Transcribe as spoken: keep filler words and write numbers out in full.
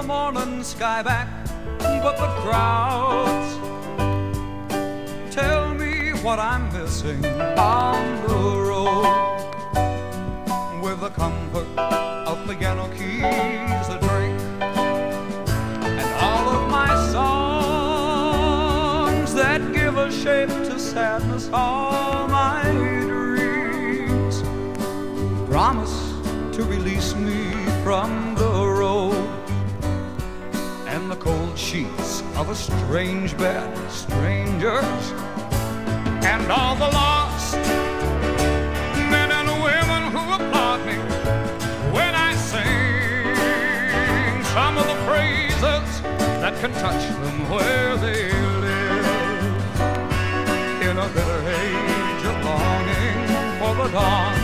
the morning sky back, but the crowds tell me what I'm missing on the road. With the comfort of piano keys, a drink, and all of my songs that give a shape to sadness, all my dreams promise to release me from the road and the cold sheets of a strange bed, strangers, and all the lost men and women who applaud me when I sing some of the phrases that can touch them where they live in a bitter age of longing for the dawn